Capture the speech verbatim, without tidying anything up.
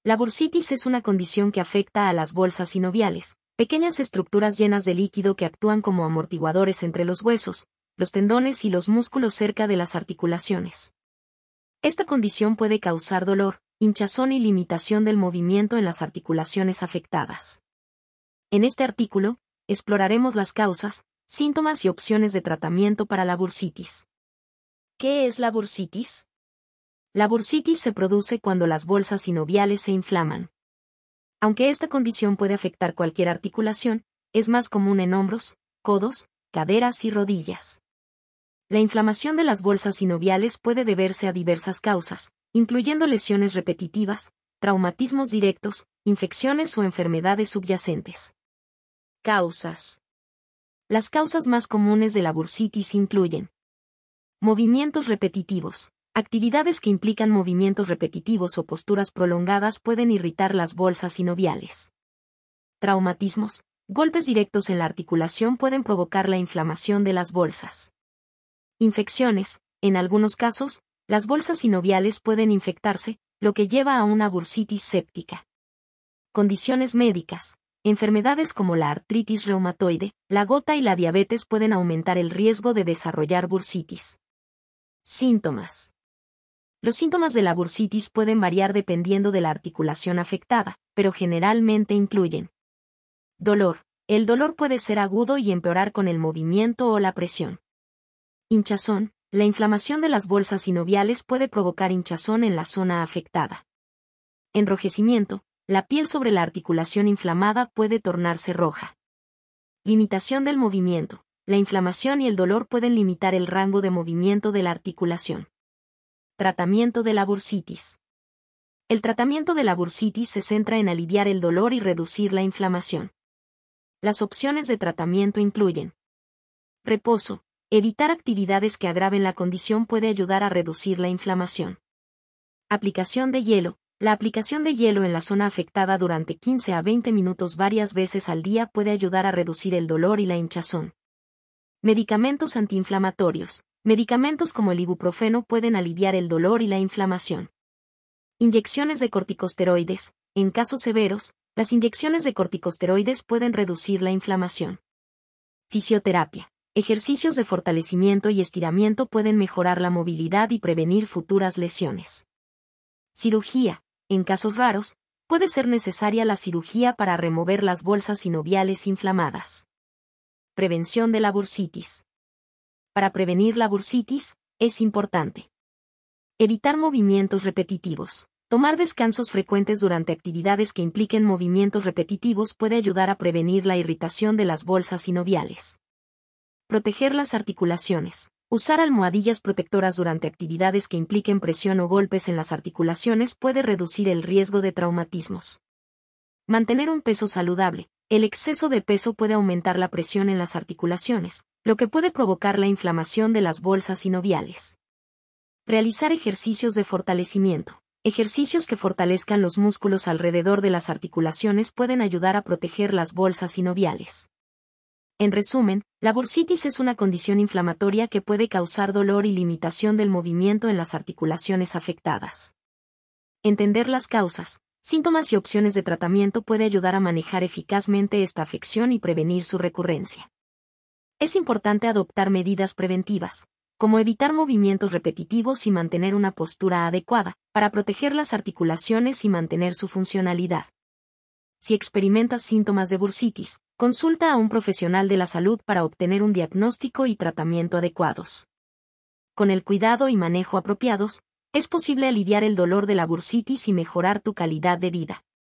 La bursitis es una condición que afecta a las bolsas sinoviales, pequeñas estructuras llenas de líquido que actúan como amortiguadores entre los huesos, los tendones y los músculos cerca de las articulaciones. Esta condición puede causar dolor, hinchazón y limitación del movimiento en las articulaciones afectadas. En este artículo, exploraremos las causas, síntomas y opciones de tratamiento para la bursitis. ¿Qué es la bursitis? La bursitis se produce cuando las bolsas sinoviales se inflaman. Aunque esta condición puede afectar cualquier articulación, es más común en hombros, codos, caderas y rodillas. La inflamación de las bolsas sinoviales puede deberse a diversas causas, incluyendo lesiones repetitivas, traumatismos directos, infecciones o enfermedades subyacentes. Causas. Las causas más comunes de la bursitis incluyen movimientos repetitivos. Actividades que implican movimientos repetitivos o posturas prolongadas pueden irritar las bolsas sinoviales. Traumatismos. Golpes directos en la articulación pueden provocar la inflamación de las bolsas. Infecciones. En algunos casos, las bolsas sinoviales pueden infectarse, lo que lleva a una bursitis séptica. Condiciones médicas. Enfermedades como la artritis reumatoide, la gota y la diabetes pueden aumentar el riesgo de desarrollar bursitis. Síntomas. Los síntomas de la bursitis pueden variar dependiendo de la articulación afectada, pero generalmente incluyen dolor. El dolor puede ser agudo y empeorar con el movimiento o la presión. Hinchazón. La inflamación de las bolsas sinoviales puede provocar hinchazón en la zona afectada. Enrojecimiento. La piel sobre la articulación inflamada puede tornarse roja. Limitación del movimiento. La inflamación y el dolor pueden limitar el rango de movimiento de la articulación. Tratamiento de la bursitis. El tratamiento de la bursitis se centra en aliviar el dolor y reducir la inflamación. Las opciones de tratamiento incluyen reposo. Evitar actividades que agraven la condición puede ayudar a reducir la inflamación. Aplicación de hielo. La aplicación de hielo en la zona afectada durante quince a veinte minutos varias veces al día puede ayudar a reducir el dolor y la hinchazón. Medicamentos antiinflamatorios. Medicamentos como el ibuprofeno pueden aliviar el dolor y la inflamación. Inyecciones de corticosteroides. En casos severos, las inyecciones de corticosteroides pueden reducir la inflamación. Fisioterapia. Ejercicios de fortalecimiento y estiramiento pueden mejorar la movilidad y prevenir futuras lesiones. Cirugía. En casos raros, puede ser necesaria la cirugía para remover las bolsas sinoviales inflamadas. Prevención de la bursitis. Para prevenir la bursitis, es importante evitar movimientos repetitivos. Tomar descansos frecuentes durante actividades que impliquen movimientos repetitivos puede ayudar a prevenir la irritación de las bolsas sinoviales. Proteger las articulaciones. Usar almohadillas protectoras durante actividades que impliquen presión o golpes en las articulaciones puede reducir el riesgo de traumatismos. Mantener un peso saludable. El exceso de peso puede aumentar la presión en las articulaciones, lo que puede provocar la inflamación de las bolsas sinoviales. Realizar ejercicios de fortalecimiento. Ejercicios que fortalezcan los músculos alrededor de las articulaciones pueden ayudar a proteger las bolsas sinoviales. En resumen, la bursitis es una condición inflamatoria que puede causar dolor y limitación del movimiento en las articulaciones afectadas. Entender las causas, síntomas y opciones de tratamiento puede ayudar a manejar eficazmente esta afección y prevenir su recurrencia. Es importante adoptar medidas preventivas, como evitar movimientos repetitivos y mantener una postura adecuada, para proteger las articulaciones y mantener su funcionalidad. Si experimentas síntomas de bursitis, consulta a un profesional de la salud para obtener un diagnóstico y tratamiento adecuados. Con el cuidado y manejo apropiados, es posible aliviar el dolor de la bursitis y mejorar tu calidad de vida.